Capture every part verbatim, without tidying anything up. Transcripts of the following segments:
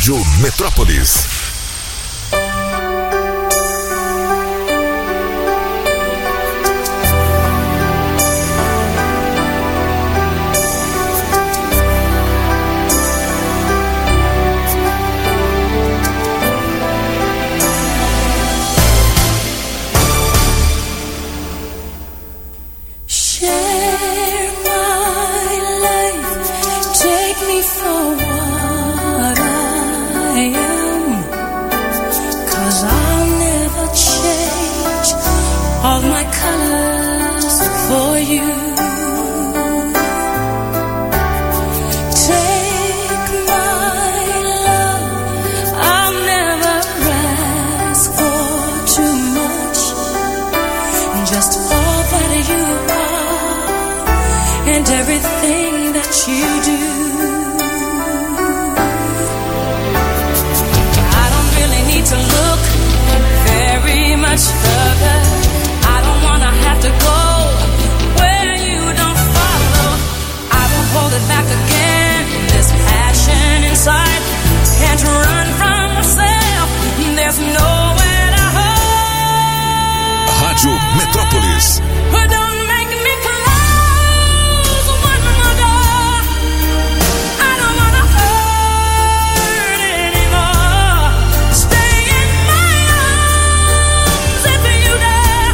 Rádio Metrópolis. All my colors for you. Take my love, I'll never ask for too much. Just all that you are and everything that you do. I don't really need to look very much further. Have to go where you don't follow. I won't hold it back again. This passion inside can't run from myself. There's nowhere to hide. Rádio Metrópolis. Don't make me close one more door. I don't wanna hurt anymore. Stay in my arms if you dare.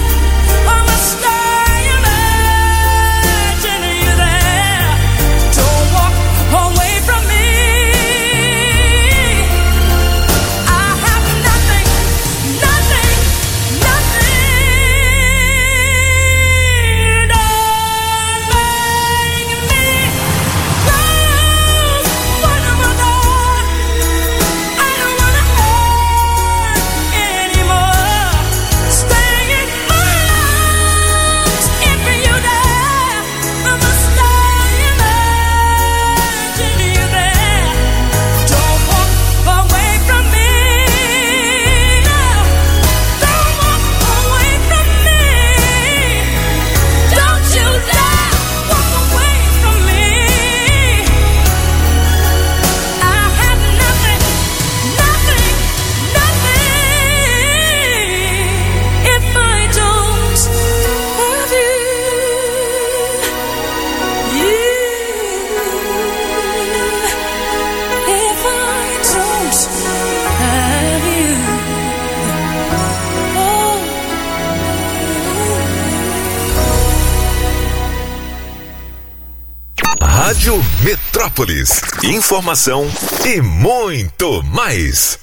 Rádio Metrópolis. Informação e muito mais.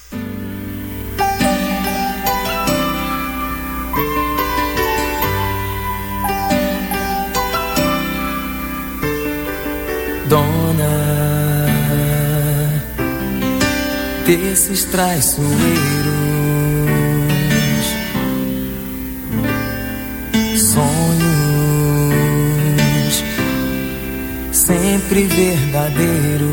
Dona desses traiçoeiros, sonhos sempre verdadeiros,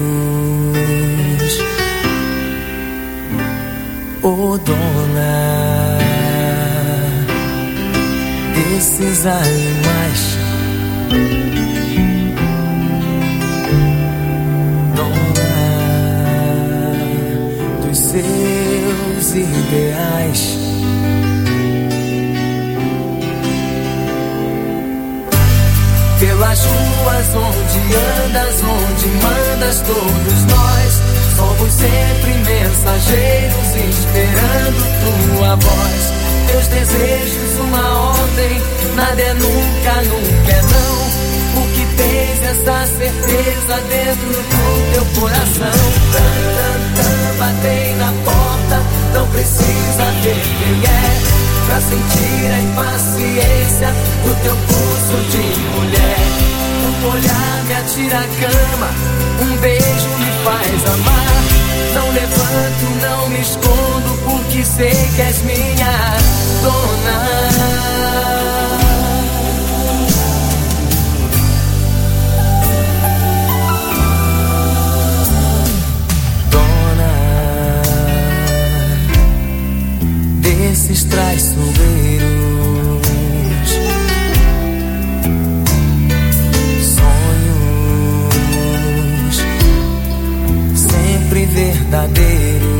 oh dona desses animais, dona dos seus ideais. Pelas ruas onde andas, onde mandas, todos nós somos sempre mensageiros esperando tua voz. Teus desejos, uma ordem, nada é nunca, nunca é não. O que tens, essa certeza dentro do teu coração. Tan, tan, tan, batei na porta, não precisa ver quem é, pra sentir a impaciência do teu pulso de mulher. Um olhar me atira a cama, um beijo me faz amar. Não levanto, não me escondo, porque sei que és minha dona. Desses traiçoeiros, sonhos sempre verdadeiros,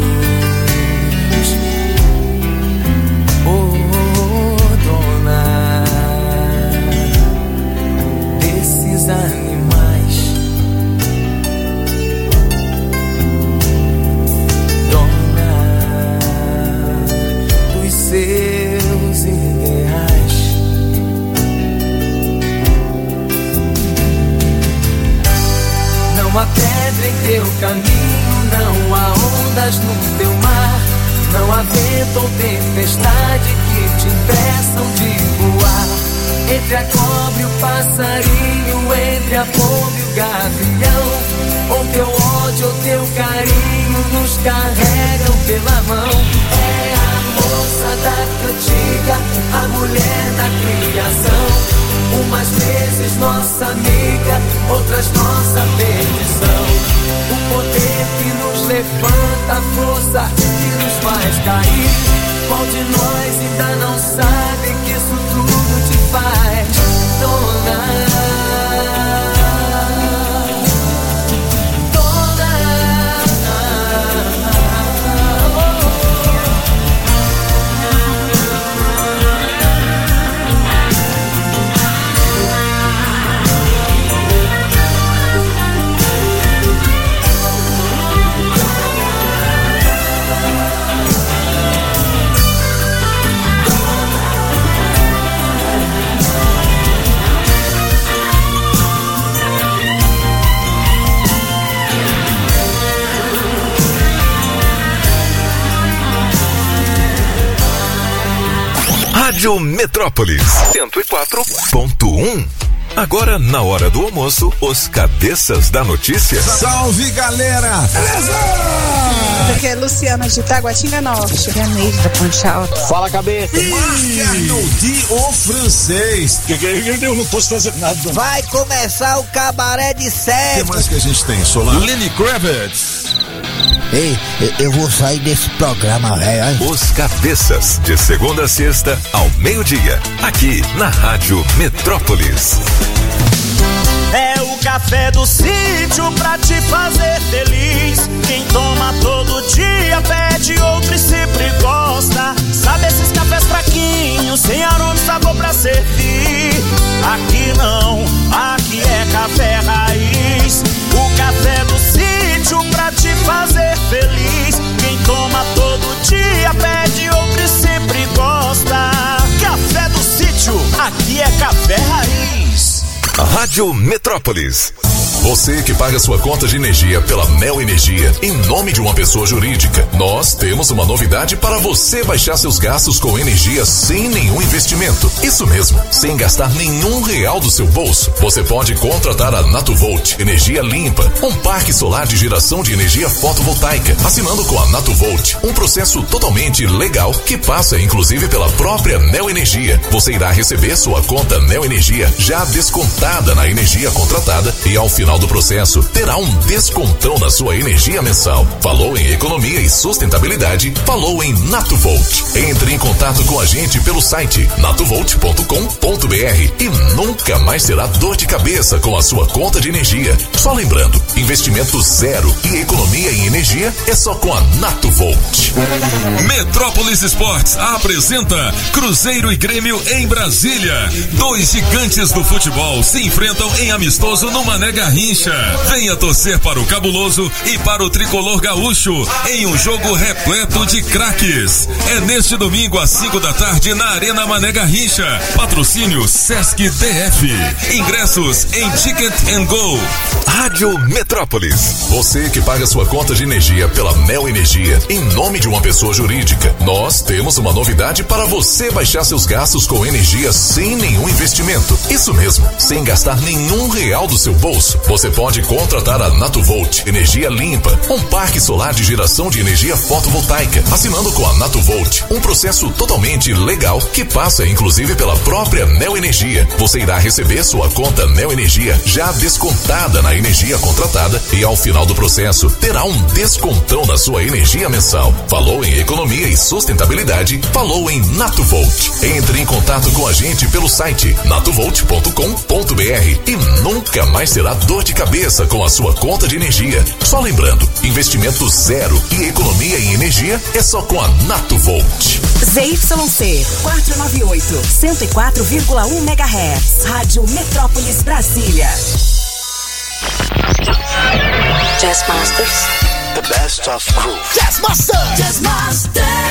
entre a cobra e o passarinho, entre a pomba e o gavião. Ou teu ódio ou teu carinho nos carregam pela mão. É a moça da cantiga, a mulher da criação. Umas vezes nossa amiga, outras nossa perdição. O poder que nos levanta, a força que nos faz cair. Qual de nós ainda não sabe que isso tudo te faz dona? Rádio Metrópolis cento e quatro ponto um. Agora, na hora do almoço, os cabeças da notícia. Salve, galera! Beleza? Aqui é Luciana de Taguatinga Norte. Janeiro da Ponte Alta. Fala, cabeça. Arnoldi, o francês. Que, que, que, eu não posso fazer nada. Vai começar o cabaré de O sete. que mais que a gente tem, Solar? Lenny Kravitz. Ei, eu vou sair desse programa, velho. Os cabeças, de segunda a sexta, ao meio-dia. Aqui, na Rádio Metrópolis. É o café do sítio pra te fazer feliz. Quem toma todo dia pede outro e sempre gosta. Sabe esses cafés fraquinhos, sem aroma e sabor pra servir? Aqui não, aqui é café raiz. O café do sítio pra te fazer feliz. Quem toma todo dia pede outro e sempre gosta. Café do sítio, aqui é café raiz. Rádio Metrópolis. Você que paga sua conta de energia pela Neo Energia em nome de uma pessoa jurídica, nós temos uma novidade para você baixar seus gastos com energia sem nenhum investimento. Isso mesmo, sem gastar nenhum real do seu bolso. Você pode contratar a Natuvolt Energia Limpa, um parque solar de geração de energia fotovoltaica, assinando com a Natuvolt, um processo totalmente legal que passa inclusive pela própria Neo Energia. Você irá receber sua conta Neo Energia já descontada na energia contratada e ao final do processo terá um descontão na sua energia mensal. Falou em economia e sustentabilidade? Falou em Natuvolt. Entre em contato com a gente pelo site natuvolt ponto com ponto br e nunca mais terá dor de cabeça com a sua conta de energia. Só lembrando, investimento zero e economia em energia é só com a Natuvolt. Metrópolis Esportes apresenta Cruzeiro e Grêmio em Brasília. Dois gigantes do futebol se enfrentam em amistoso no Mané Garrincha. Venha torcer para o Cabuloso e para o Tricolor Gaúcho em um jogo repleto de craques. É neste domingo às cinco da tarde na Arena Mané Garrincha. Patrocínio Sesc D F. Ingressos em Ticket and Go. Rádio Metrópolis. Você que paga sua conta de energia pela Neo Energia em nome de uma pessoa jurídica, nós temos uma novidade para você baixar seus gastos com energia sem nenhum investimento. Isso mesmo, sem gastar nenhum real do seu bolso. Você pode contratar a Natuvolt Energia Limpa, um parque solar de geração de energia fotovoltaica, assinando com a Natuvolt, um processo totalmente legal que passa inclusive pela própria Neo Energia. Você irá receber sua conta Neo Energia já descontada na energia contratada e ao final do processo terá um descontão na sua energia mensal. Falou em economia e sustentabilidade? Falou em Natuvolt. Entre em contato com a gente pelo site natuvolt ponto com ponto br e nunca mais terá dor de cabeça com a sua conta de energia. Só lembrando, investimento zero e economia em energia é só com a Natuvolt. Z Y C quatrocentos e noventa e oito, cento e quatro vírgula um megahertz. Rádio Metrópolis Brasília. Jazz Masters. The best of groove. Jazz Masters. Jazz Masters.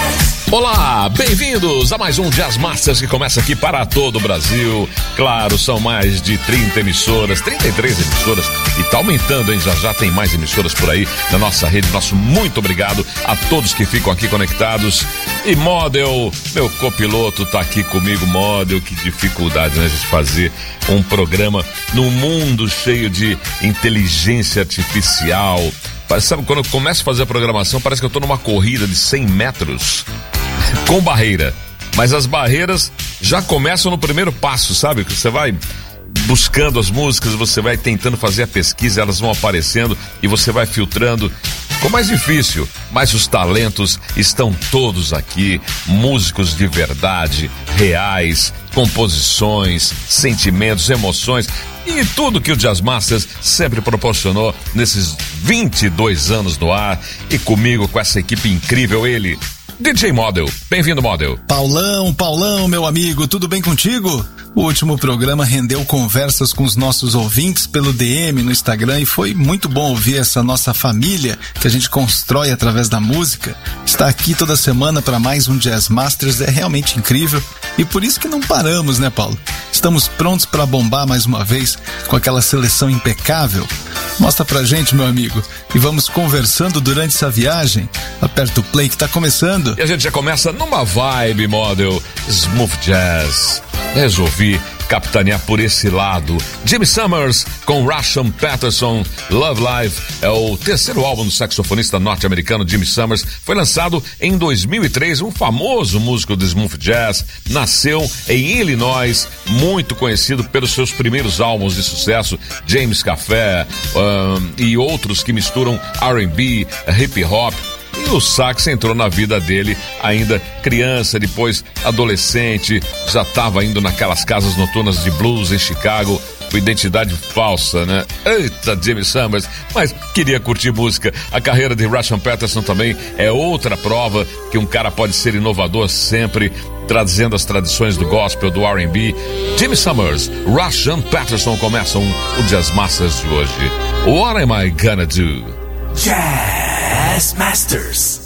Olá, bem-vindos a mais um Jazz Masters que começa aqui para todo o Brasil. Claro, são mais de trinta emissoras, trinta e três emissoras e tá aumentando, hein? Já já tem mais emissoras por aí na nossa rede. Nosso muito obrigado a todos que ficam aqui conectados. E Model, meu copiloto, tá aqui comigo. Model, que dificuldade, né, de fazer um programa num mundo cheio de inteligência artificial. Sabe, quando eu começo a fazer a programação, parece que eu tô numa corrida de cem metros com barreira. Mas as barreiras já começam no primeiro passo, sabe? Que você vai buscando as músicas, você vai tentando fazer a pesquisa, elas vão aparecendo e você vai filtrando. Ficou mais difícil, mas os talentos estão todos aqui, músicos de verdade, reais, composições, sentimentos, emoções e tudo que o Jazz Masters sempre proporcionou nesses vinte e dois anos no ar. E comigo, com essa equipe incrível, ele, D J Model. Bem-vindo, Model. Paulão, Paulão, meu amigo, tudo bem contigo? O último programa rendeu conversas com os nossos ouvintes pelo D M no Instagram e foi muito bom ouvir essa nossa família que a gente constrói através da música. Estar aqui toda semana para mais um Jazz Masters é realmente incrível e por isso que não paramos, né, Paulo? Estamos prontos para bombar mais uma vez com aquela seleção impecável. Mostra pra gente, meu amigo, e vamos conversando durante essa viagem. Aperta o play que tá começando. E a gente já começa numa vibe, Model, smooth jazz. Resolvi capitanear por esse lado. Jimmy Summers com Rashaan Patterson. Love Live é o terceiro álbum do saxofonista norte-americano Jimmy Summers. Foi lançado em dois mil e três. Um famoso músico de smooth jazz. Nasceu em Illinois, muito conhecido pelos seus primeiros álbuns de sucesso, James Café um, e outros que misturam R and B, hip hop. E o sax entrou na vida dele ainda criança, depois adolescente, já estava indo naquelas casas noturnas de blues em Chicago, com identidade falsa, né? Eita, Jimmy Summers, mas queria curtir música. A carreira de Rashaan Patterson também é outra prova que um cara pode ser inovador sempre, trazendo as tradições do gospel, do R and B. Jimmy Summers, Rashaan Patterson começam o Jazz Masters de hoje. What am I gonna do? Jazz Masters.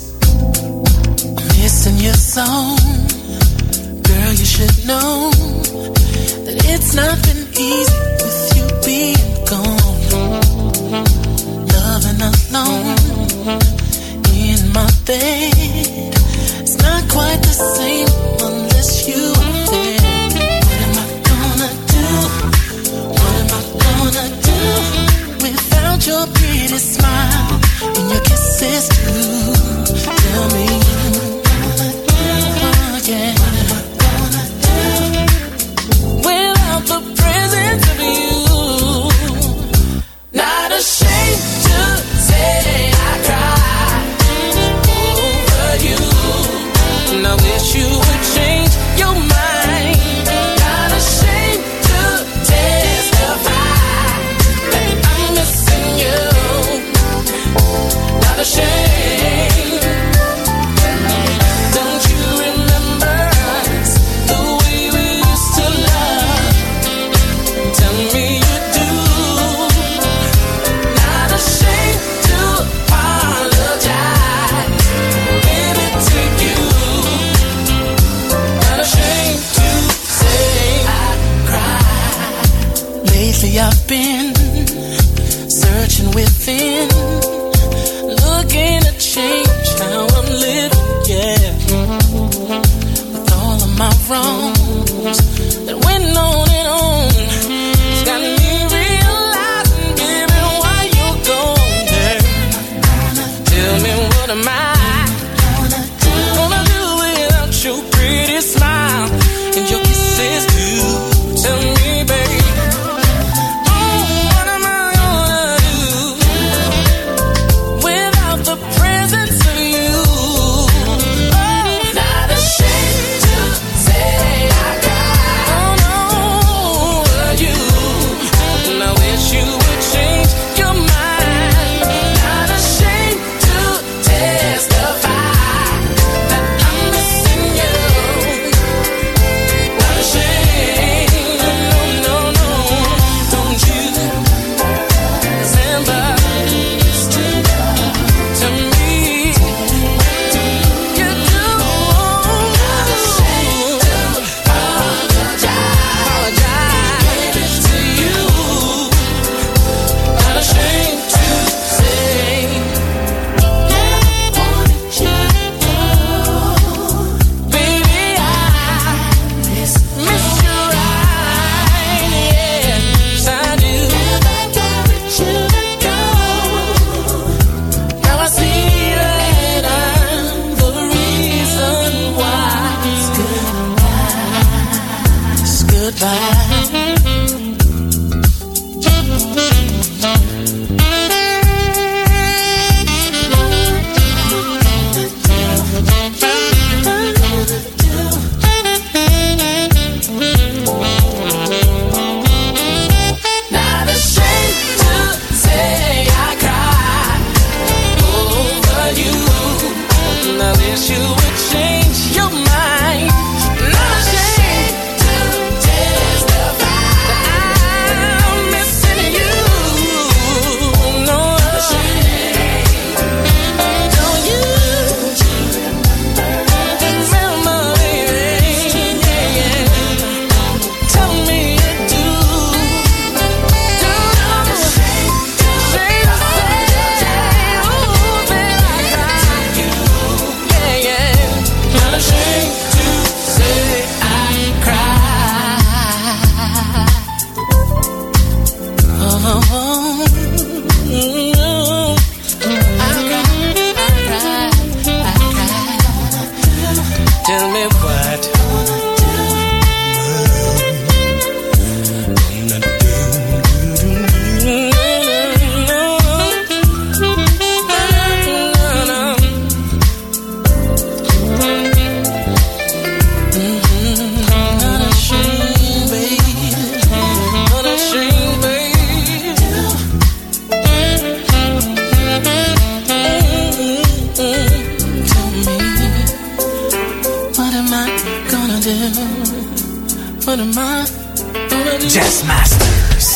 Missing your song, girl, you should know that it's not been easy with you being gone. Loving alone in my bed, it's not quite the same unless you are there. What am I gonna do? What am I gonna do without your pretty smile and your kisses too? Tell me what am I gonna do? Oh, yeah. What am I gonna do without the presence of you? Not ashamed to say I cried over you, and I wish you would change your mind. Not ashamed to testify that I'm missing you. Not ashamed. Don't you remember us the way we used to love? Tell me you do. Not ashamed to apologize, baby, to you. Not ashamed to say I cried. Lately I've been searching within, looking to change how I'm living, yeah. With all of my wrongs that went on and on, it's got me realizing, baby, why you gone there. Tell me what am I gonna do without your pretty smile and your kisses too? Tell me, baby. goodbye. Not ashamed to say I cried over you. I wish you would change your mind. Not ashamed to testify that I'm missing you. No, not ashamed. Don't you remember, baby? Yeah, yeah. Tell me you do. Don't I'm ashamed to say, oh, that I cried. Yeah, yeah. Not ashamed to say I cried. Oh, oh, oh. I cried, I cried, I cried. Tell me what. Not ashamed, babe. Not ashamed, babe. Tell me, what am I gonna do? What am I gonna do? Jazz Masters.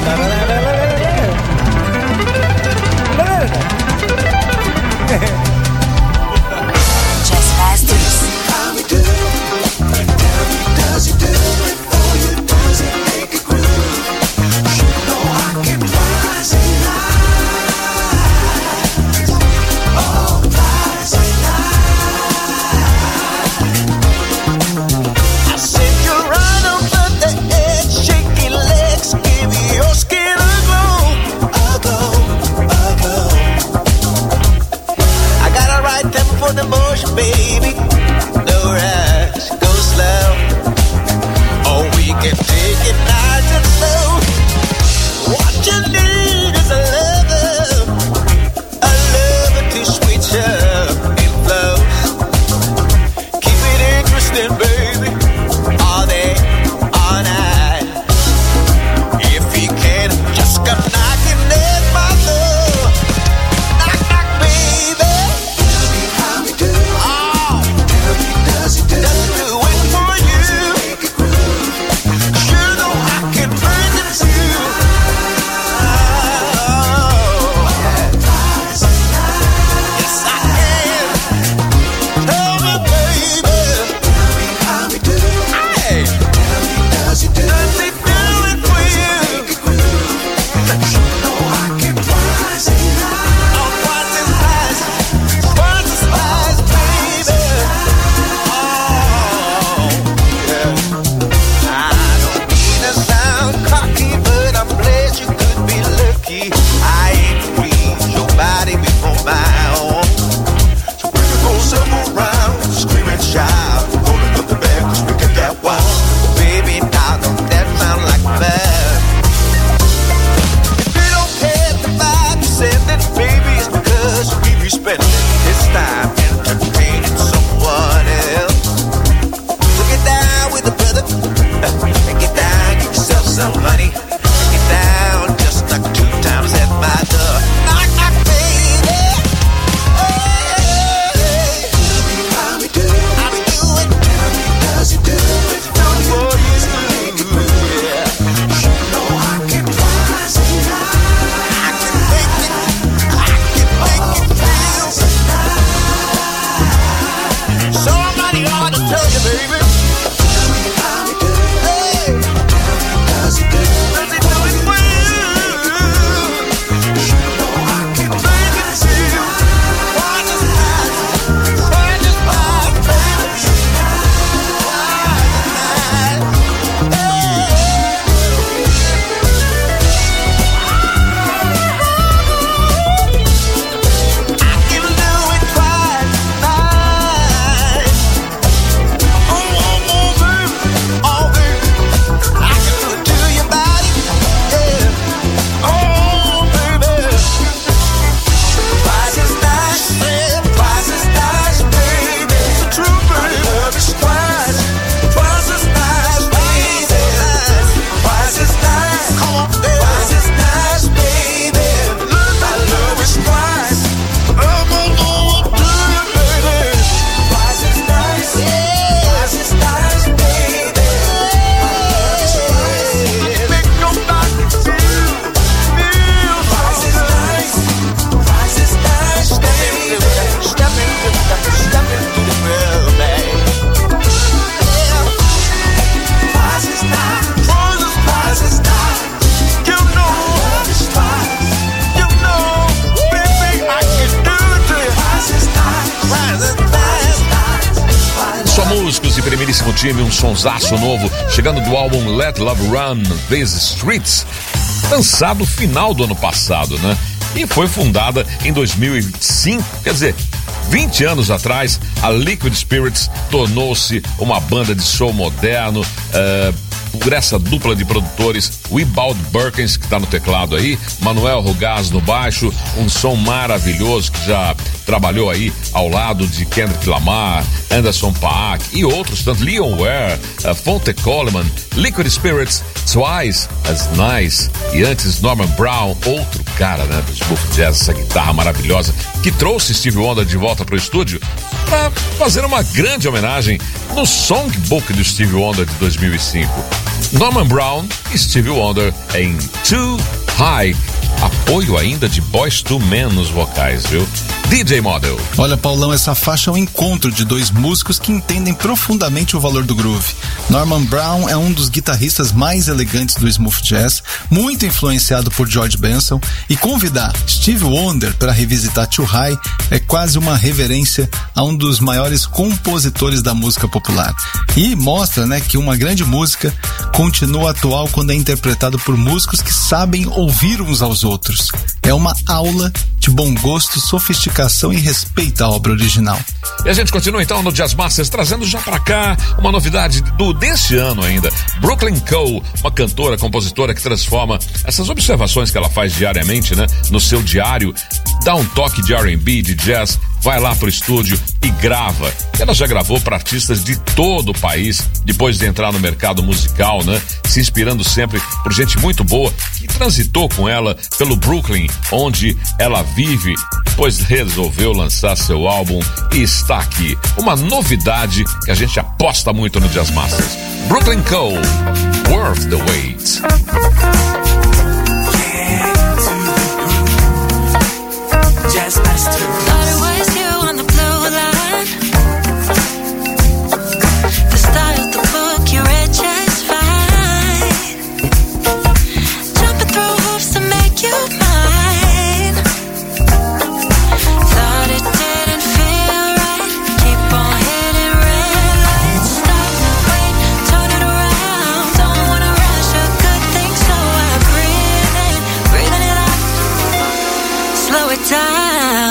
Jazz Masters. How we do? Tell me, does he do it for you? Does he make it groove? You know I can rise and rise. Oh, rise and rise. I said you're right over the edge, shaky legs, give your skin a glow, a glow, a glow. I got a right tempo for the motion, baby. No rush, go slow. Oh, we can take it nice and slow. What you need is a lover, a lover to switch up and flows. Keep it interesting, baby, all day, all night. If he can, just come knocking at my door. Knock, knock, baby. Tell me how we do. Oh, Tell me, does he do just it? do it for you. Make it groove. You know I can bring it to you. Oh, Rise and rise. yes I can. Tell me, baby. Tell me how we do. Hey, Tell me, does he do does it? he do it for you? Make it groove. You know I can rise and rise. Oh, what's his eyes? What's his eyes, baby? Oh, yeah. I don't mean to sound cocky, but I'm blessed you could be lucky. I ain't free your body before my own. So we can go several rounds, scream and shout, holding up the bag 'cause we can get wild. Baby, now don't that sound like bad? If you don't care the vibe you send it, baby, it's because we be spending this time entertaining someone else. So get down with the brother, and get down, get yourself some money. Get down, just knock two times at my door. Knock, knock, baby. Hey, Tell me how we do. how we do it? Tell me, does he do it for you? For Does he make it groove? you, yeah. You know I can rise and rise. I can make it, I can make it feel. Somebody ought to tell you, baby. Tell me how we do. Hey, Tell me, does he do it? does he do it for you? You know I can Make it rise and feel. Watch his eyes, watch his eyes, baby. I can do it twice tonight. Oh, oh, oh, baby, oh, baby. I can do it to your body, yeah. Oh, baby. Twice as nice, yeah, twice as nice, baby. It's true, baby. Love is twice, twice as nice, baby. Twice as nice, come on, baby. Twice as nice, baby. My love is twice. I'm gonna do it to you, baby. Twice as nice, yeah. Twice as nice, baby. My love is twice. Make your body feel, feel twice as nice. Twice as nice, baby. Step into the, step into the real, baby. Yeah. Twice as nice. Twice as, twice as nice. You know, love is twice. You know, baby, I can do it to you. Twice as nice. Twice as nice. Só músicos de primeiríssimo time, um sonsaço novo, chegando do álbum Let Love Run, These Streets, lançado final do ano passado, né? E foi fundada em dois mil e cinco, quer dizer, vinte anos atrás, a Liquid Spirits tornou-se uma banda de soul moderno, uh, por essa dupla de produtores, Wiboud Burkins, que está no teclado aí, Manuel Rugaz no baixo, um som maravilhoso que já trabalhou aí ao lado de Kendrick Lamar, Anderson .Paak e outros, tanto Leon Ware, uh, Phonte Coleman, Liquid Spirits, Twice as Nice e antes Norman Brown, outro cara, né, do smooth jazz, essa guitarra maravilhosa que trouxe Stevie Wonder de volta pro estúdio. para fazer uma grande homenagem no Songbook do Stevie Wonder de dois mil e cinco. Norman Brown e Stevie Wonder em Too High. Apoio ainda de Boyz two Men nos vocais, viu? D J Model. Olha, Paulão, essa faixa é um encontro de dois músicos que entendem profundamente o valor do groove. Norman Brown é um dos guitarristas mais elegantes do smooth jazz, muito influenciado por George Benson, e convidar Stevie Wonder para revisitar Too High é quase uma reverência a um dos maiores compositores da música popular. E mostra, né, que uma grande música continua atual quando é interpretado por músicos que sabem ouvir uns aos outros. É uma aula de bom gosto, sofisticação e respeito à obra original. E a gente continua então no Jazz Masters, trazendo já pra cá uma novidade do desse ano ainda. Brooklyn Cole, uma cantora, compositora que transforma essas observações que ela faz diariamente, né, no seu diário, dá um toque de R and B, de jazz, vai lá pro estúdio e grava. Ela já gravou para artistas de todo o país, depois de entrar no mercado musical, né, se inspirando sempre por gente muito boa que transitou com ela pelo Brooklyn, onde ela vive, pois resolveu lançar seu álbum e está aqui. Uma novidade que a gente aposta muito no Jazz Masters. Brooklyn Cole, Worth the Wait. Jazz Masters. Thought it was you on the blue line. The style of the book you read just fine. Jumping through hoops to make you mine. Thought it didn't feel right. Keep on hitting red lights. Stop, wait, turn it around. Don't wanna rush a good thing, so I breathe in, breathing it out. Slow it down.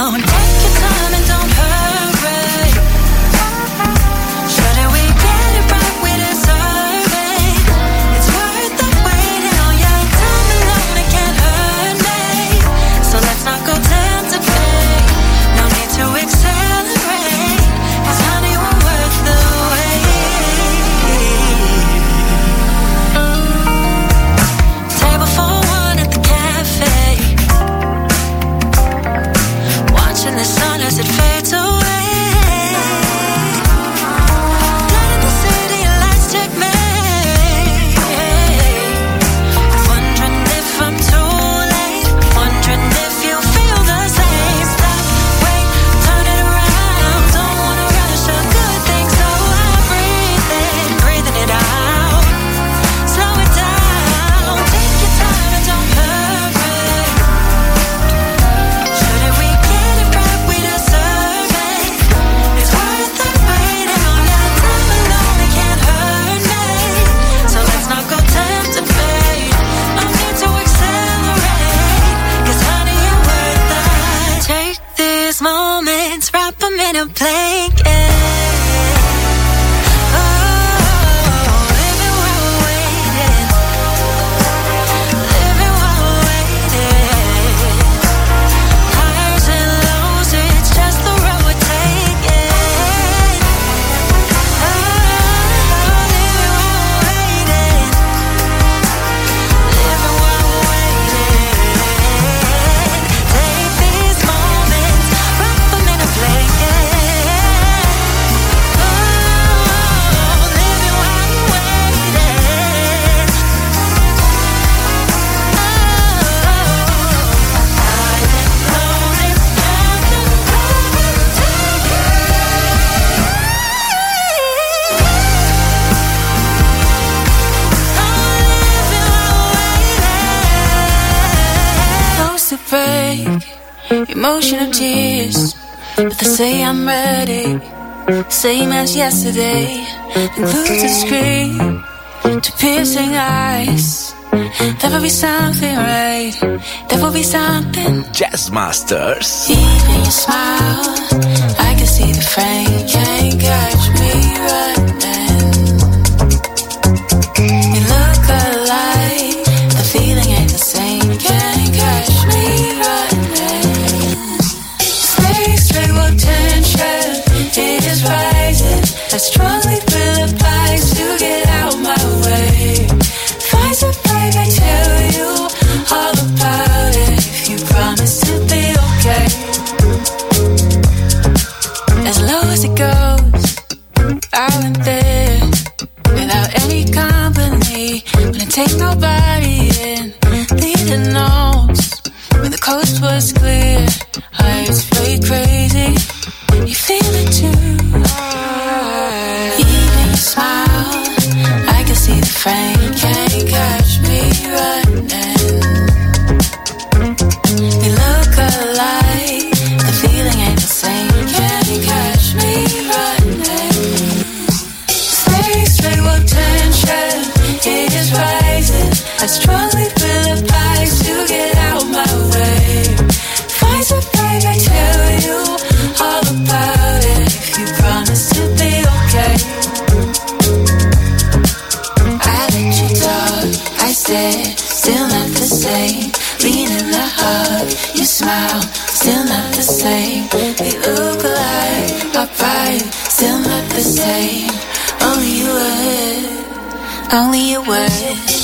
Emotional tears, but they say I'm ready. Same as yesterday. The glue to the screen, to piercing eyes. There will be something right. There will be something. Jazz Masters. Even your smile, I can see the frame. Can't catch me running. You look alike, the feeling ain't the same. Can't catch me running. Tension, it is rising. I strongly feel advised to get out my way. Find some babe, I tell you all about it. If you promise to be okay, as low as it London knows when the coast was clear. Hearts play crazy. You feel it too. Even your smile, I can see the frame. Can't catch me running. We look alike, the feeling ain't the same. Can't catch me running. Stay straight with tension, it is rising. I strongly feel advice to get out my way. Find some babe, I tell you all about it. If you promise to be okay, I let you talk. I said, still not the same. Lean in the hug, you smile, still not the same. We look alike, our pride, still not the same. Only you would, only you would.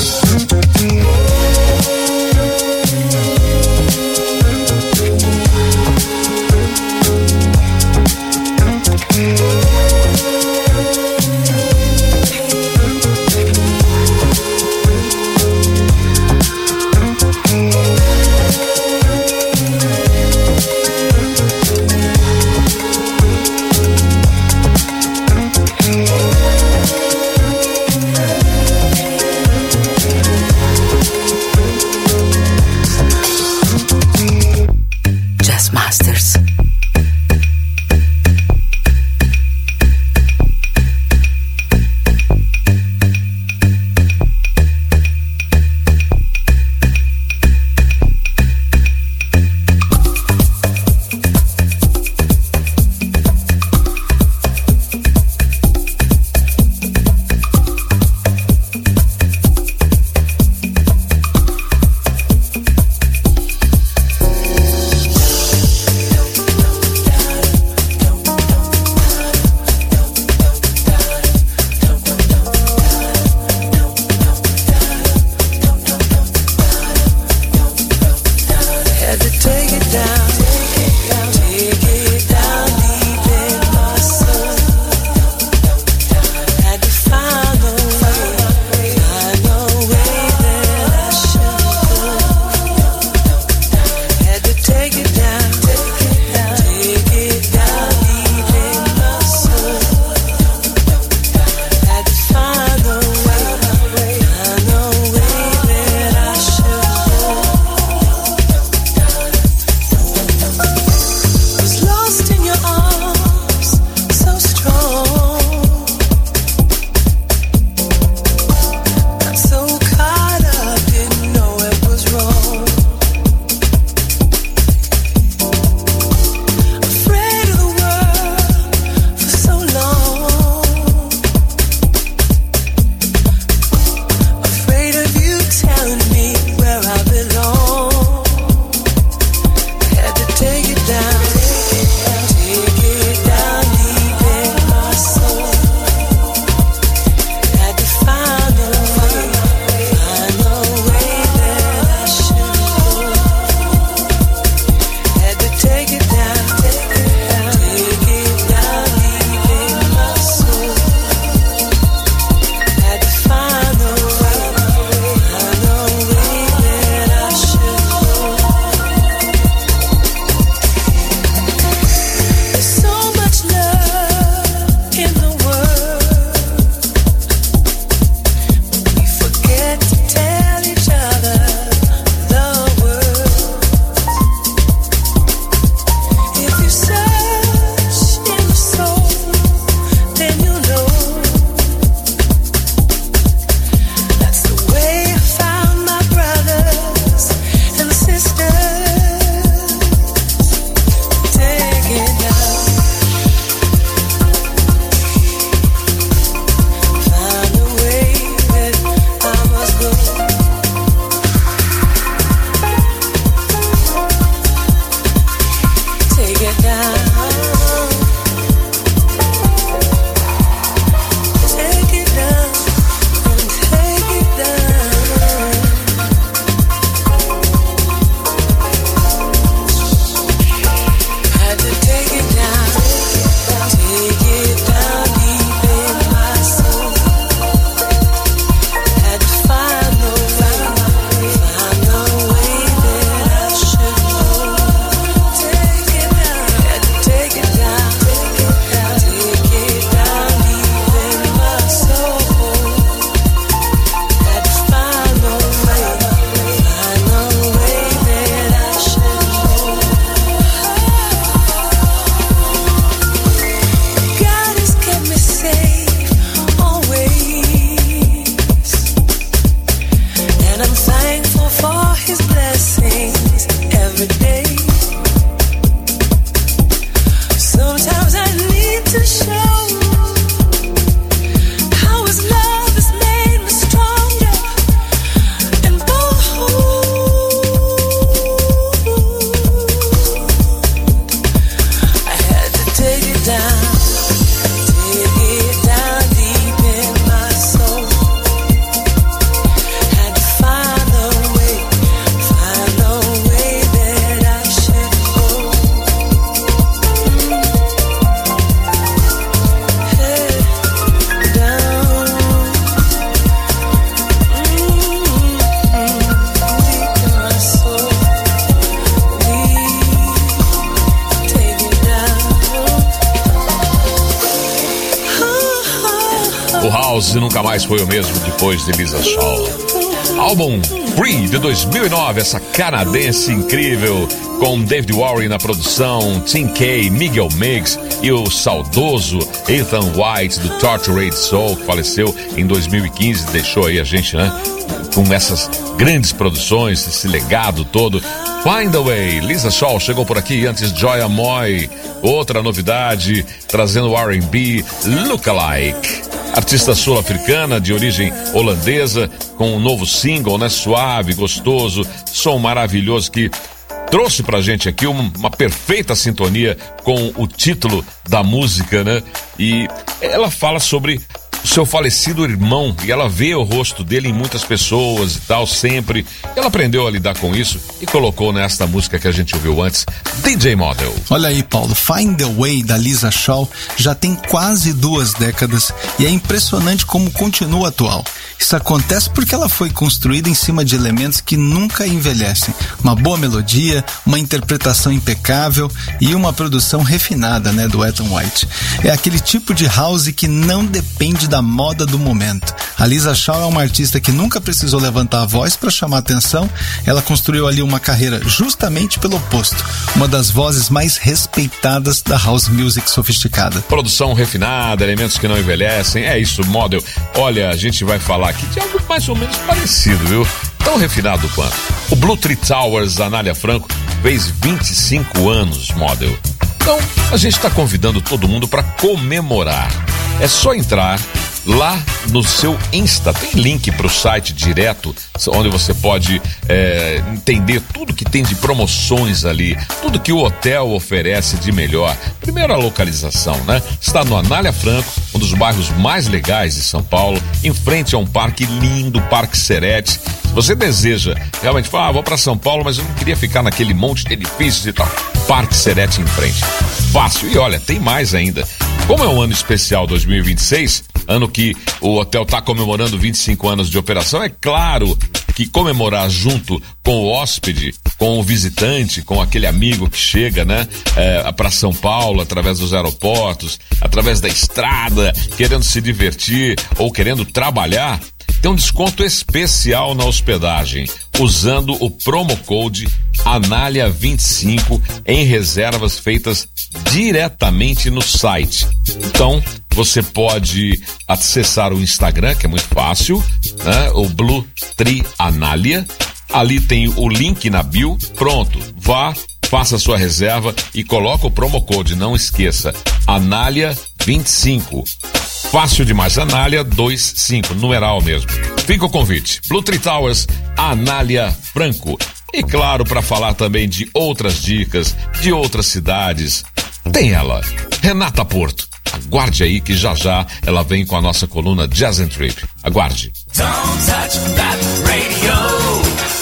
House nunca mais foi o mesmo depois de Lisa Shaw. Álbum Free de dois mil e nove, essa canadense incrível, com David Warren na produção, Tim Kay, Miguel Miggs e o saudoso Ethan White do Tortured Soul, que faleceu em dois mil e quinze, deixou aí a gente, né, com essas grandes produções, esse legado todo. Find a Way, Lisa Shaw chegou por aqui antes, Joya Moy, outra novidade, trazendo R and B, Lookalike. Artista sul-africana de origem holandesa, com um novo single, né, suave, gostoso, som maravilhoso que trouxe pra gente aqui uma, uma perfeita sintonia com o título da música, né? E ela fala sobre o seu falecido irmão, e ela vê o rosto dele em muitas pessoas e tal, sempre. Ela aprendeu a lidar com isso e colocou nesta música que a gente ouviu antes, D J Model. Olha aí, Paulo, Find the Way da Lisa Shaw já tem quase duas décadas e é impressionante como continua atual. Isso acontece porque ela foi construída em cima de elementos que nunca envelhecem. Uma boa melodia, uma interpretação impecável e uma produção refinada, né, do Ethan White. É aquele tipo de house que não depende da moda do momento. A Lisa Shaw é uma artista que nunca precisou levantar a voz para chamar atenção. Ela construiu ali uma carreira justamente pelo oposto, uma das vozes mais respeitadas da house music sofisticada. Produção refinada, elementos que não envelhecem, é isso, Model. Olha, a gente vai falar aqui de algo mais ou menos parecido, viu? Tão refinado quanto. O Blue Tree Towers, Anália Franco, fez vinte e cinco anos, Model. Então, a gente está convidando todo mundo para comemorar. É só entrar lá no seu Insta, tem link para o site direto, onde você pode é, entender tudo que tem de promoções ali, tudo que o hotel oferece de melhor. Primeiro, a localização, né? Está no Anália Franco, um dos bairros mais legais de São Paulo, em frente a um parque lindo, Parque Serete. Se você deseja realmente falar, ah, vou para São Paulo, mas eu não queria ficar naquele monte de edifícios e tal, Parque Serete em frente. Fácil. E olha, tem mais ainda. Como é um ano especial dois mil e vinte e seis, ano que o hotel está comemorando vinte e cinco anos de operação, é claro que comemorar junto com o hóspede, com o visitante, com aquele amigo que chega, né, é, para São Paulo através dos aeroportos, através da estrada, querendo se divertir ou querendo trabalhar, tem um desconto especial na hospedagem, usando o promo code Anália vinte e cinco em reservas feitas diretamente no site. Então, você pode acessar o Instagram, que é muito fácil, né? O Blue Tree Anália. Ali tem o link na bio. Pronto, vá, faça a sua reserva e coloca o promo code, não esqueça, Anália vinte e cinco. Fácil demais, Anália vinte e cinco, numeral mesmo. Fica o convite. Blue Tree Towers, Anália Franco. E claro, para falar também de outras dicas, de outras cidades, tem ela, Renata Porto. Aguarde aí que já já ela vem com a nossa coluna Jazz and Trip. Aguarde. Don't touch that radio.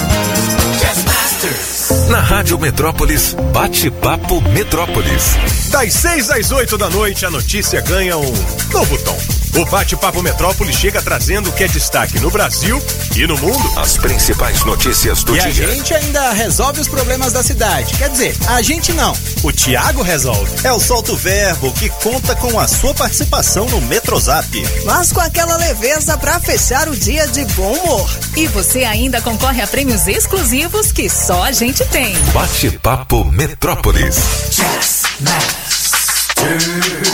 Jazz Masters. Na Rádio Metrópolis, Bate-Papo Metrópolis. Das seis às oito da noite, a notícia ganha um novo tom. O Bate-Papo Metrópolis chega trazendo o que é destaque no Brasil e no mundo. As principais notícias do e dia. E a gente ainda resolve os problemas da cidade. Quer dizer, a gente não. O Thiago resolve. É o Solta o Verbo, que conta com a sua participação no Metrozap. Mas com aquela leveza pra fechar o dia de bom humor. E você ainda concorre a prêmios exclusivos que só a gente tem. Bate-Papo Metrópolis. Jazz Masters.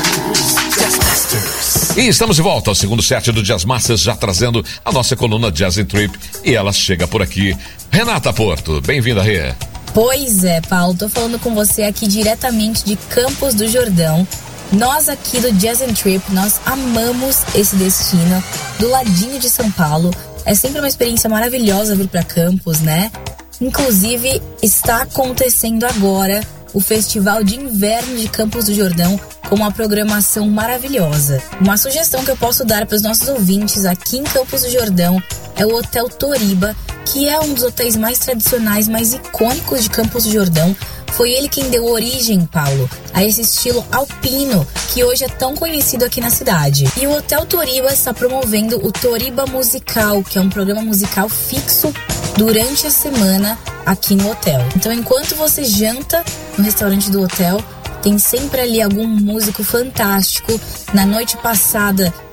Jazz Masters. E estamos de volta ao segundo set do Jazz Masters, já trazendo a nossa coluna Jazz and Trip. E ela chega por aqui. Renata Porto, bem-vinda, Rê. Pois é, Paulo, tô falando com você aqui diretamente de Campos do Jordão. Nós aqui do Jazz and Trip, nós amamos esse destino, do ladinho de São Paulo. É sempre uma experiência maravilhosa vir para Campos, né? Inclusive, está acontecendo agora o Festival de Inverno de Campos do Jordão, com uma programação maravilhosa. Uma sugestão que eu posso dar para os nossos ouvintes aqui em Campos do Jordão é o Hotel Toriba, que é um dos hotéis mais tradicionais, mais icônicos de Campos do Jordão. Foi ele quem deu origem, Paulo, a esse estilo alpino, que hoje é tão conhecido aqui na cidade. E o Hotel Toriba está promovendo o Toriba Musical, que é um programa musical fixo durante a semana aqui no hotel. Então, enquanto você janta no restaurante do hotel, tem sempre ali algum músico fantástico. Na noite passada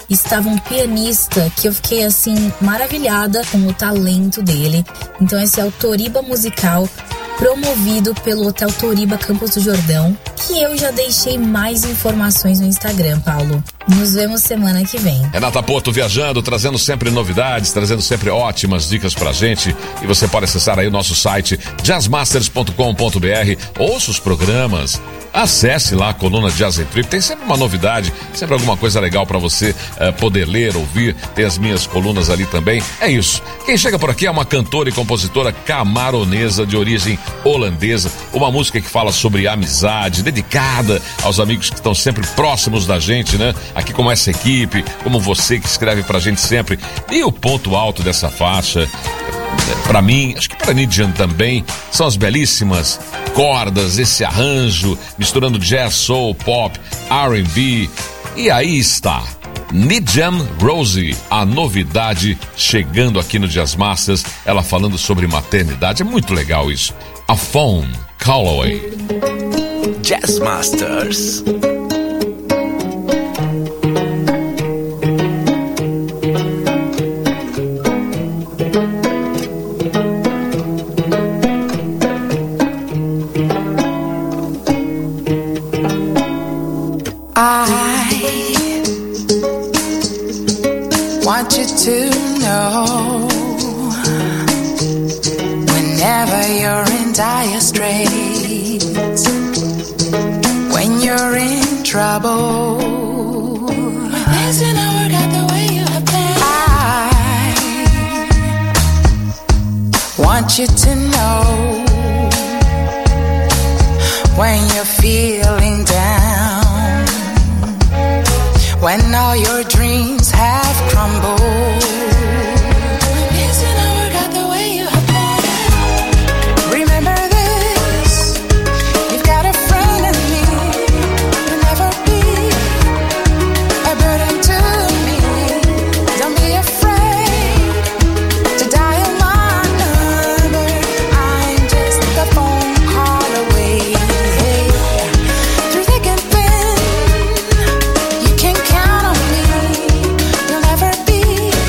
estava um pianista que eu fiquei assim maravilhada com o talento dele. Então esse é o Toriba Musical, promovido pelo Hotel Toriba Campos do Jordão, que eu já deixei mais informações no Instagram, Paulo. Nos vemos semana que vem. Renata Porto viajando, trazendo sempre novidades, trazendo sempre ótimas dicas pra gente. E você pode acessar aí o nosso site jazz masters ponto com ponto b r, ouça os programas, acesse lá a coluna Jazz and Trip, tem sempre uma novidade, sempre alguma coisa legal pra você uh, poder ler, ouvir. Tem as minhas colunas ali também. É isso. Quem chega por aqui é uma cantora e compositora camaronesa de origem holandesa, uma música que fala sobre amizade, dedicada aos amigos que estão sempre próximos da gente, né? Aqui como essa equipe, como você que escreve pra gente sempre. E o ponto alto dessa faixa, pra mim, acho que pra Nidian também, são as belíssimas cordas, esse arranjo, misturando jazz, soul, pop, R and B. E aí está Nidian Rose, a novidade chegando aqui no Jazz Masters, ela falando sobre maternidade. É muito legal isso. A Phone Call Away. Jazz Masters. Want you to know, whenever you're in dire straits, when you're in trouble, when things do not work out the way you have planned, I want you to know, when you're feeling down, when all your dreams have crumbled, things do not work out the way you have planned. Remember this, you've got a friend in me. You'll never be a burden to me. Don't be afraid to dial my number. I'm just a phone call away. Through thick and thin, you can count on me. You'll never be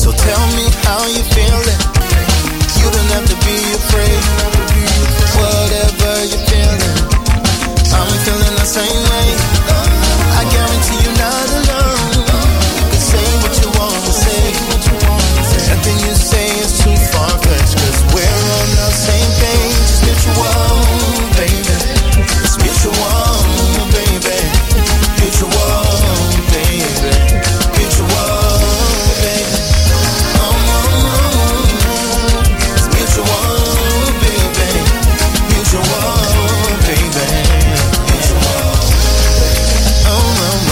So tell me how you feeling. You don't have to be afraid. Whatever you're feeling, I'm feeling the same way. I guarantee you're not alone. You can say what you want to say. Nothing you say is too far-fetched, cause we're on the same page. It's mutual, baby. It's mutual, baby. Mutual, baby. Mutual, baby. Oh, oh, oh. It's mutual, baby. Mutual, baby. Mutual. Oh, oh,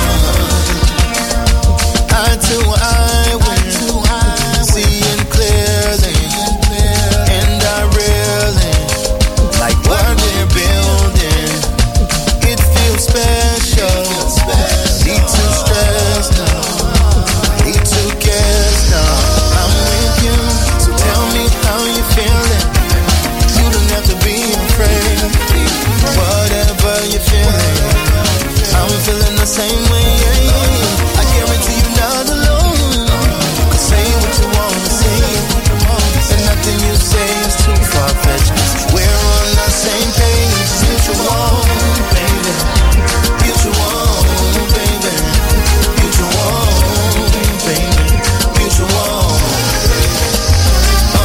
oh. Eye to eye, we're seeing clearly, and I really like what we're building. It feels special. Need to stress now. Need to guess now. I'm with you, so tell me how you feeling. You don't have to be afraid. Whatever you're feeling, I'm feeling the same way. I guarantee you're not alone. You can say what you want to say, and nothing you say is too far-fetched, cause we're on the same page. Mutual, baby. Mutual, baby. Mutual, baby. Mutual. Oh,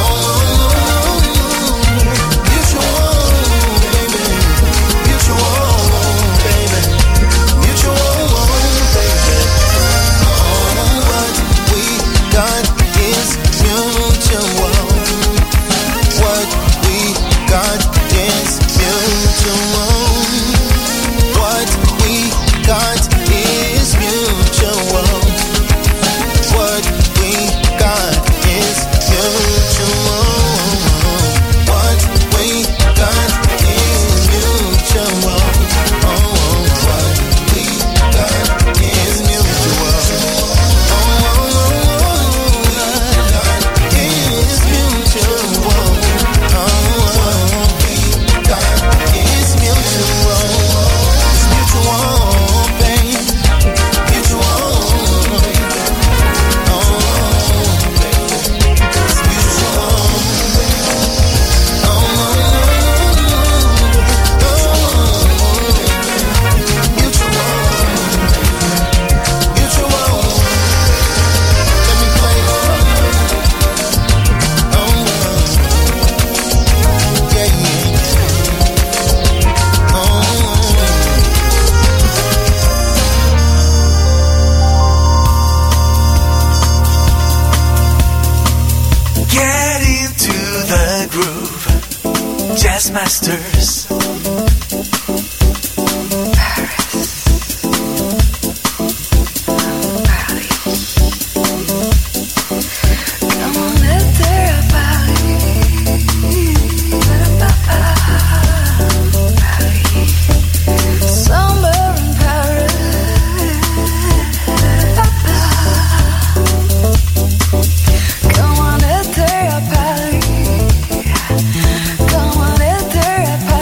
mutual, baby. Mutual, baby. Mutual, baby. Oh, what we got is mutual. What we got is mutual. What we got is mutual. What we got is mutual. What we got is mutual. Oh, what we got is mutual. Oh, is mutual. Oh, we got is mutual. It's mutual, babe. Mutual. Oh, baby. It's mutual. Oh, mutual. Mutual. Let me play it for you. Oh, yeah, yeah, yeah. Oh, Get into the groove. Jazz Masters. Come on, let's hear about it. Somewhere in Paris. Come on, let's hear about it. Come on, let's hear about it.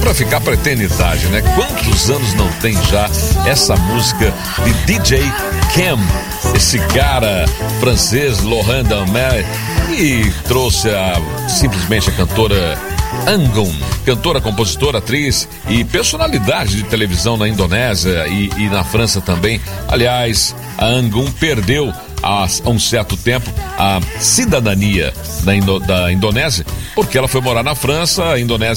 pra ficar pra eternidade, né? Quantos anos não tem já essa música de D J Cam, esse cara francês, Laurent Damer, e trouxe a, simplesmente a cantora Angun, cantora, compositora, atriz e personalidade de televisão na Indonésia e, e na França também. Aliás, a Angun perdeu há um certo tempo a cidadania da, Indo, da Indonésia, porque ela foi morar na França. A Indonésia